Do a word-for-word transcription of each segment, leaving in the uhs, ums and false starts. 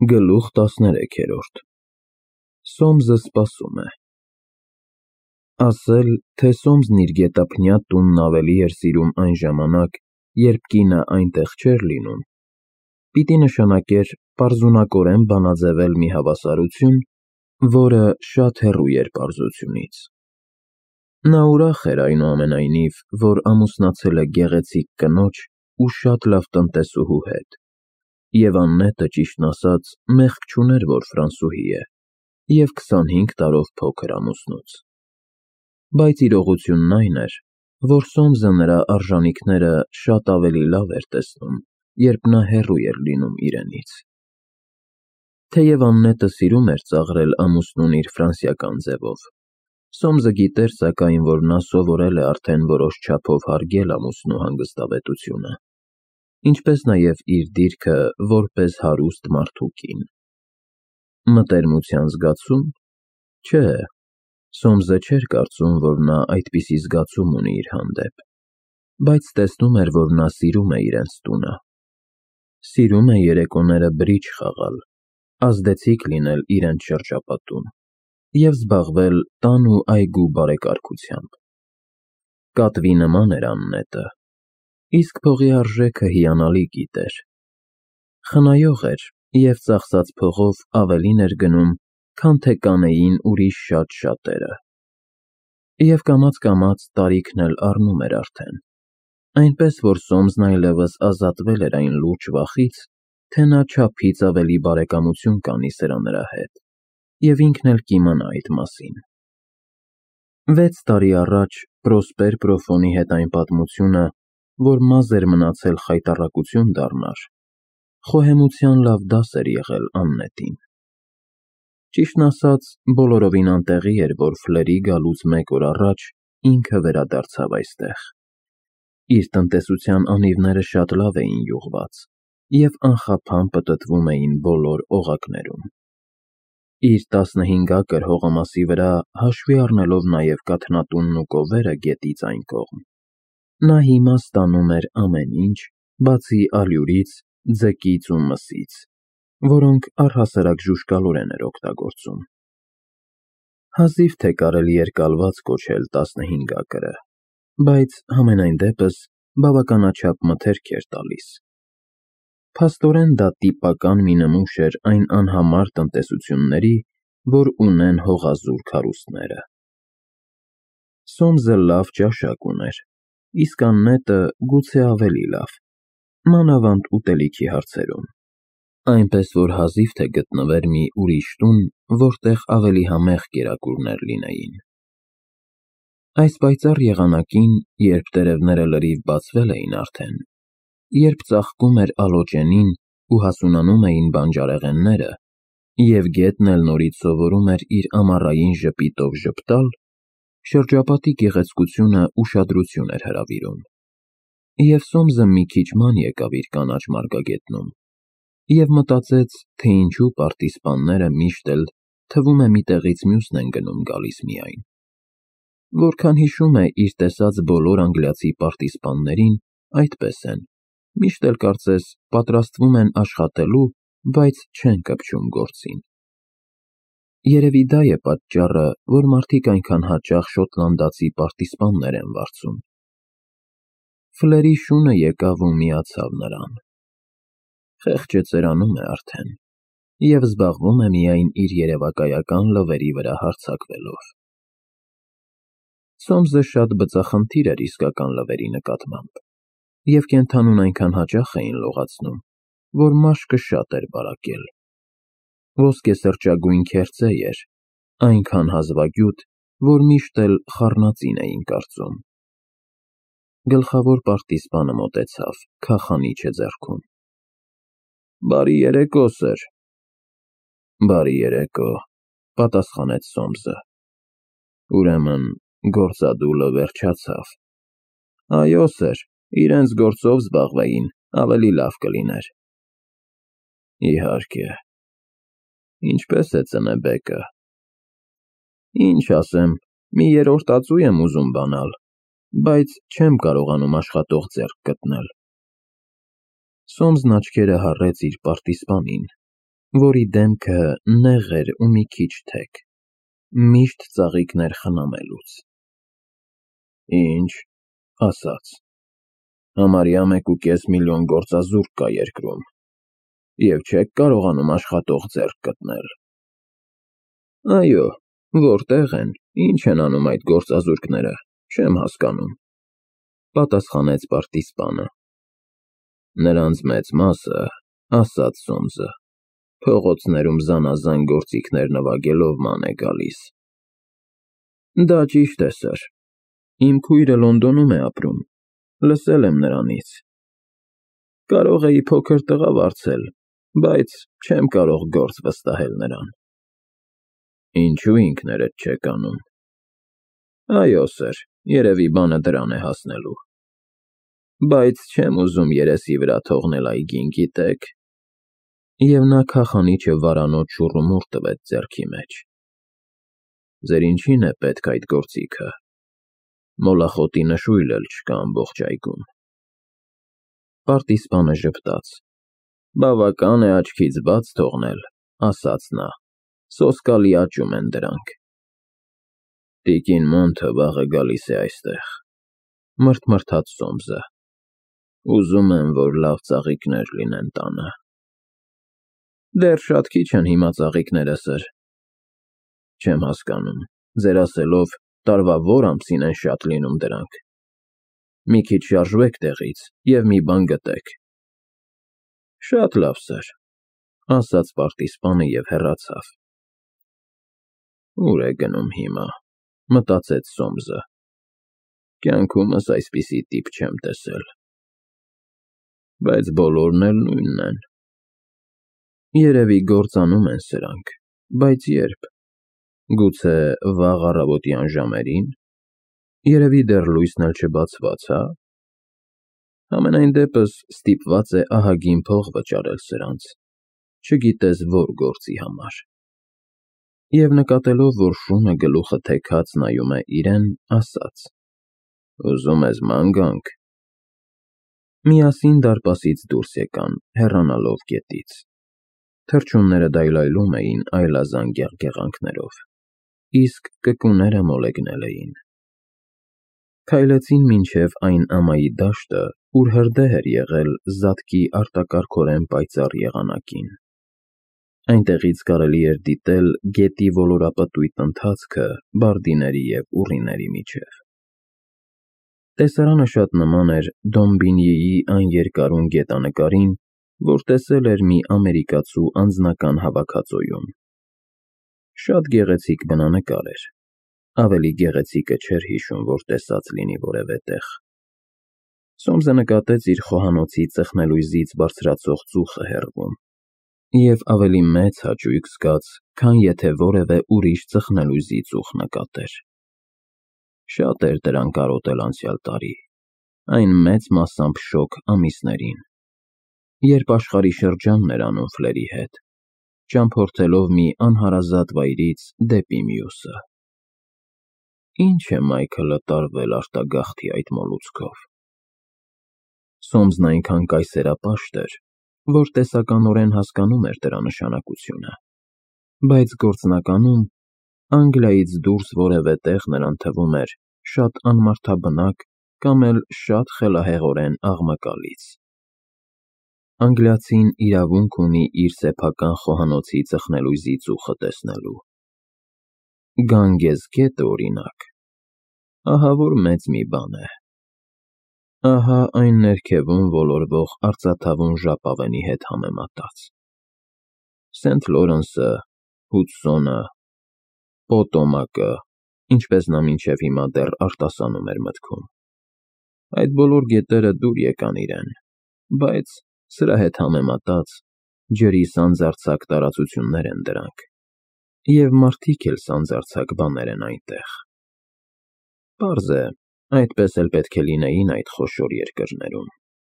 Գլուխ տասներեքերորդ Սոմզը սպասում է։ Ասել, թե Սոմզն իր գետափնյա տունն ավելի էր սիրում այն ժամանակ, երբ կինը այնտեղ չէր լինում, պիտի նշանակեր պարզունակորեն բանաձևել մի հավասարություն, որը շատ հեռու էր պարզությունից։ Նա ուրախ էր այնուամենայնիվ, որ ամուսնացել է գեղեցիկ կնոջ ու շատ լավ տնտեսուհու հետ, և Աննետը, ճիշտն ասած, մեղք չուներ, որ ֆրանսուհի է, և քսանհինգ տարով փոքր ամուսնուց։ Բայց իրողությունն այն էր, որ Սոմզը նրա արժանիքները շատ ավելի լավ էր տեսնում, երբ նա հեռու էր լինում իրենից։ Թեև Աննետը սիրում էր ծաղրել ամուսնուն իր ֆրանսիական ձևով, Սոմզը գիտեր սակայն, որ նա սովորել է արդեն որոշ չափով հարգել ամուսնու հանգստավետությունը, ինչպես նաև իր դիրքը որպես հարուստ մարդու կին։ Մտերմության զգացո՞ւմ։ Չէ, Սոմզը չէր կարծում, որ նա այդպիսի զգացում ունի իր հանդեպ, բայց տեսնում էր, որ նա սիրում է իրենց տունը։ Սիրում է երեկոները բրիջ խաղալ, ազդեցիկ լինել իրենց շրջապատում և զբաղվել տան ու այգու բարեկարգությամբ։ Կատվի նման էր Աննետը, իսկ փողի արժեքը հիանալի գիտեր։ Խնայող էր և ծախսած փողով ավելին էր գնում, քան թե կանեին ուրիշ շատ շատերը։ Եվ կամաց-կամաց տարիքն էլ առնում էր արդեն, այնպես որ Սոմզն այլևս ազատվել էր այն լուրջ վախից, թե նա չափից ավելի բարեկամություն կանի սրա նրա հետ, և ինքն էլ կիմանա այդ մասին։ Վեց տարի առաջ Պրոսպեր Պրոֆոնի հետ այն պատմությունը, որ մազ էր մնացել խայտառակություն դառնար, խոհեմության լավ դաս էր եղել Աննետին։ Ճիշտն ասած, բոլորովին անտեղի էր, որ Ֆլերի գալուց մեկ օր առաջ ինքը վերադարձավ այստեղ։ Իր տնտեսության անիվները շատ լավ էին յուղված և անխափան պտտվում էին բոլոր օղակներում։ Իր տասնհինգ ակր հողամասի վրա, հաշվի առնելով նաև կաթնատունն ու կովերը գետից այն կողմ, նա հիմա ստանում էր ամեն ինչ, բացի ալյուրից, ձկից ու մսից, որոնք առհասարակ ժուժկալորեն էր օգտագործում։ Հազիվ թե կարելի էր կալված կոչել տասնհինգ ակրը, բայց համենայն դեպս բավականաչափ մթերք էր տալիս։ Փաստորեն դա տիպական մի նմուշ էր այն անհամար տնտեսությունների, որ ունեն հողազուր քառուստները։ Սոմզը լավ ճաշակ ուներ, իսկ Աննետը գուցե ավելի լավ, մանավանդ ուտելիքի հարցերում, այնպես որ հազիվ թե գտնվեր մի ուրիշ տուն, որտեղ ավելի համեղ կերակուրներ լինեին։ Այս պայծառ եղանակին, երբ տերևները լրիվ բացվել էին արդեն, երբ ծաղկում էր ալոճենին ու հասունանում էին բանջարեղենները, և գետն էլ նորից սովորում էր իր ամառային ժպիտով ժպտալ, շրջապատի գեղեցկությունը ուշադրություն էր հրավիրում, և Սոմզը մի քիչ ման եկավ իր կանաչ մարգագետնում և մտածեց, թե ինչու պարտիզպանները միշտ էլ, թվում է, մի տեղից մյուսն են գնում գալիս միայն։ Որքան հիշում է իր տեսած բոլոր անգլիացի պարտիզպաններին, այդպես են, միշտ էլ կարծես պատրաստվում են աշխատելու, բայց չեն կպչում գործին։ Երևի դա է պատճառը, որ մարդիկ այնքան հաճախ շոտլանդացի պարտիզպաններ են վարձում։ Ֆլերի շունը եկավ ու միացավ նրան։ Խեղճը ծերանում է արդեն և զբաղվում է միայն իր երևակայական լվերի վրա հարձակվելով։ Սոմզը շատ բծախնդիր էր իսկական լվերի նկատմամբ, և կենդանուն այնքան հաճախ էին լողացնում, որ մաշկը շատ էր բարակել։ Ոսկեսրճագույն քերծե էր, այնքան հազվագյուտ, որ միշտ էլ խառնածին էին կարծում։ Գլխավոր պարտիզպանը մոտեցավ, քախանիչը ձեռքում։ Բարի երեկո, սըր։ Բարի երեկո, պատասխանեց Սոմզը։ Ուրեմն գործադուլը վերջացավ։ Այո, սըր, իրենց գործով զբաղվեին, ավելի լավ կլիներ։ Իհարկե։ Ինչպե՞ս է ծնեբեկը։ Ինչ ասեմ, մի երրորդ ածու եմ ուզում բանալ, բայց չեմ կարողանում աշխատող ձեռք գտնել։ Սոմզն աչքերը հառեց իր պարտիզպանին, որի դեմքը նեղ էր ու մի քիչ թեք, միշտ ծաղիկներ խնամելուց։ Ինչ, ասաց, համարյա մեկ ու կես միլիոն գործազուրկ կա երկրում, և չեք կարողանում աշխատող ձեռք գտնել։ Այո, որտեղ են, ինչ են անում այդ գործազուրկները, չեմ հասկանում, պատասխանեց պարտիզպանը։ Նրանց մեծ մասը, ասաց Սոմսը, փողոցներում զանազան գործիքներ նվագելով ման է գալիս։ Դա ճիշտ է, սըր, իմ քույրը Լոնդոնում է ապրում, լսել եմ նրանից։ Կարող էի փոքր տղա վարձել, բայց չեմ կարող գործ վստահել նրան։ Ինչու ինքներդ չեք անում։ Այո, սըր, երևի բանը դրան է հասնելու։ Բայց չեմ ուզում երեսի վրա թողնել այգին, գիտեք։ Եվ նա քախանիչը վարանոց շուռումուռ տվեց ձեռքի մեջ։ Ձեր ինչին է պետք այդ գործիքը։ Մոլախոտի նշույլ էլ չկա ամբողջ այգում։ Պարտիզպանը ժպտաց։ Բավական է աչքից բաց թողնել, ասաց նա, սոսկալի աճում են դրանք։ Տիկին Մոնթը վաղը գալիս է այստեղ, մրթմրթաց Սոմսը։ Ուզում եմ, որ լավ ծաղիկներ լինեն տանը։ Դեռ շատ քիչ են հիմա ծաղիկները, սըր։ Չեմ հասկանում, ձեր ասելով, տարվա որ ամսին են շատ լինում դրանք։ Մի քիչ շարժվեք տեղից և մի բան գտեք։ Շատ լավ, սըր, ասաց պարտիզպանը և հեռացավ։ Ուր է գնում հիմա, մտածեց Սոմսը։ Կյանքումս այսպիսի տիպ չեմ տեսել։ Բայց բոլորն էլ նույնն են։ Երևի գործանում են սրանք, բայց երբ։ Գուցե վաղ առավոտյան ժամերին։ Երևի դեռ լույսն էլ չբացված, հա։ Համենայն դեպս ստիպված է ահագին փող վճարել սրանց, չգիտես որ գործի համար։ Եվ նկատելով, որ շունը գլուխը թեքած նայում է իրեն, ասաց. Ուզում ես ման գանք։ Միասին դարպասից դուրս եկան, հեռանալով գետից։ Թռչունները դայլայլում էին այլազան գեղգեղանքներով, իսկ կկուները մոլեգնել էին։ Քայլեցին մինչև այն ամայի դաշտը, ուր հրդեհ էր եղել զատկի արտակարգորեն պայծառ եղանակին։ Այնտեղից կարելի էր դիտել գետի ոլորապտույտ ընթացքը բարդիների և ուռիների միջև։ Տեսարանը շատ նման էր Դոմբինիեի այն երկարուն գետանկարին, որ տեսել էր մի ամերիկացու անձնական հավաքածուում։ Շատ գեղեցիկ բնանկար էր, ավելի գեղեցիկը չէր հիշում, որ տեսած լինի որևէ տեղ։ Սոմսը նկատեց իր խոհանոցի ծխնելույզից բարձրացող ծուխը հեռվում և ավելի մեծ հաճույք զգաց, քան եթե որևէ ուրիշ ծխնելույզի ծուխ նկատեր։ Շատ էր դրան կարոտել անցյալ տարի, այն մեծ մասամբ շոգ ամիսներին, երբ աշխարհի շրջանն էր անում Ֆլերի հետ, ճամփորդելով մի անհարազատ վայրից դեպի մյուսը։ Ինչ է Մայքլը տարվել արտագաղթի այդ մոլուցքով։ Սոմսն այնքան կայսերապաշտ էր, որ տեսականորեն հասկանում էր դրա նշանակությունը, բայց գործնականում Անգլիայից դուրս որևէ տեղ նրան թվում էր շատ անմարդաբնակ կամ էլ շատ խելահեղորեն աղմկալից։ Անգլիացին իրավունք ունի իր սեփական խոհանոցի ծխնելույզի ծուխը տեսնելու։ Գանգեզգետը, օրինակ, ահա որ մեծ մի բան է։ Ահա այն ներքևում ոլորվող արծաթավուն ժապավենի հետ համեմատած։ Սենթ Լորենսը, Հուդսոնը, Պոտոմակը, ինչպես նա մինչև հիմա դեռ արտասանում էր մտքում։ Այդ բոլոր գետերը դուր եկան իրեն, բայց սրա հետ համեմատած ջրի սանձարձակ տարածություններ են դրանք, և մարդիկ էլ սանձարձակ բաներ են այնտեղ։ Պարզ է, այդպես էլ պետք է լինեին այդ խոշոր երկրներում։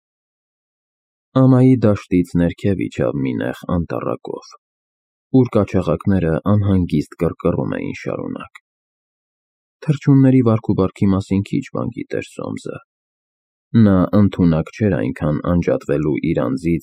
Ամայի դաշտից ներքև իջավ մի նեղ անտառակով, ուր կաչաղակները անհանգիստ կռկռում էին շարունակ։ Թռչունների վարքուբարքի մասին քիչ բան գիտեր Սոմսը։ Նա ընդունակ չէր այնքան անջատվելու իր անձից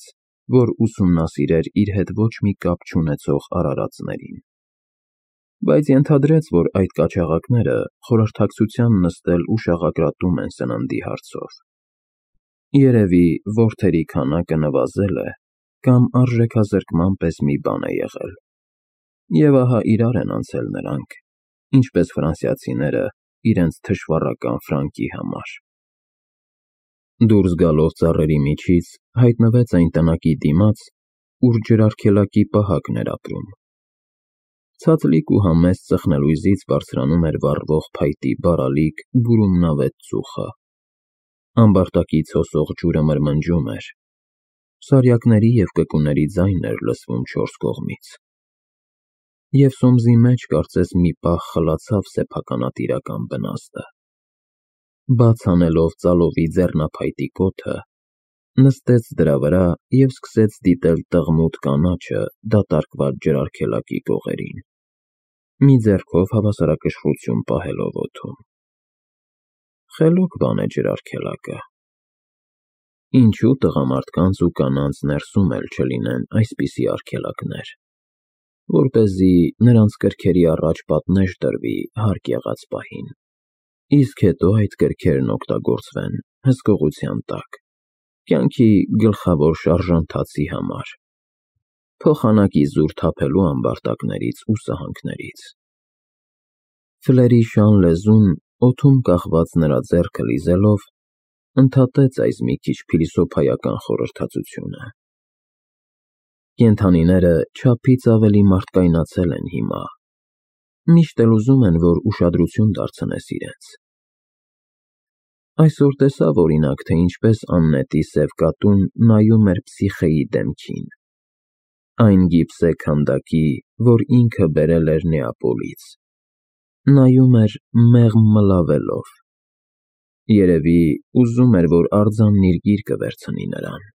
որ ուսումնասիրեր իր հետ ոչ մի կապ չունեցող արարածներին։ Բայց ենթադրեց, որ այդ կաչաղակները խորհրդակցության նստել ու շաղակրատում են սննդի հարցով։ Երևի որդերի քանակը նվազել է, կամ արժեքազրկման պես մի բան է եղել։ Եվ ահա իրար են անցել նրանք, ինչպես ֆրանսիացիները իրենց թշվառական ֆրանկի համար։ Դուրս գալով ծառերի միջից հայտնվեց այն տնակի դիմաց, ուր ջրարգելակի պահակն էր ապրում։ Ցածլիկ ու համեստ ծխնելույզից բարձրանում էր վառվող փայտի բարալիկ բուրումնավետ ծուխը։ Ամբարտակից հոսող ջուրը մրմնջում էր։ Սարյակների և կկուների ձայն էր լսվում չորս կողմից։ Եվ սոմզի մեջ կարծես մի պահ խլացավ սեփականատիրական բնաստը։ Բաց անելով ծալովի ձեռնափայտի կոթը, նստեց դրա վրա և սկսեց դիտել տղմուտ կանաչը դատարկված ջրարգելակի կողերին, մի ձեռքով հավասարակշռություն պահելով օդում։ Խելոք բան է ջրարգելակը։ Ինչու տղամարդկանց ու կանանց ներսում էլ չլինեն այսպիսի արգելակներ, որպեսզի նրանց կրքերի առաջ պատնեշ դրվի հարկ եղած պահին, իսկ հետո այդ կրքերն օգտագործվեն հսկողության տակ, կյանքի գլխավոր շարժանթացի համար, փոխանակի զուր թափելու ամբարտակներից ու սահանքներից։ Ֆլերի շան լեզուն օդում կախված նրա ձեռքը լիզելով, ընդհատեց այս մի քիչ փիլիսոփայական խորհրդածությունը։ Կենդանիները չափից ավելի մարդկայնացել են հիմա, միշտ էլ ուզում են, որ ուշադրություն դարձնես իրենց։ Այսօր տեսավ, օրինակ, թե ինչպես աննետի սև կատուն նայում էր Փսիխեի դեմքին, այն գիպսե քանդակի, որ ինքը բերել էր Նեապոլից, նայում էր մեղմ մլավելով։ Երևի ուզում էր, որ արձանն իր գիրկը վերցնի նրան։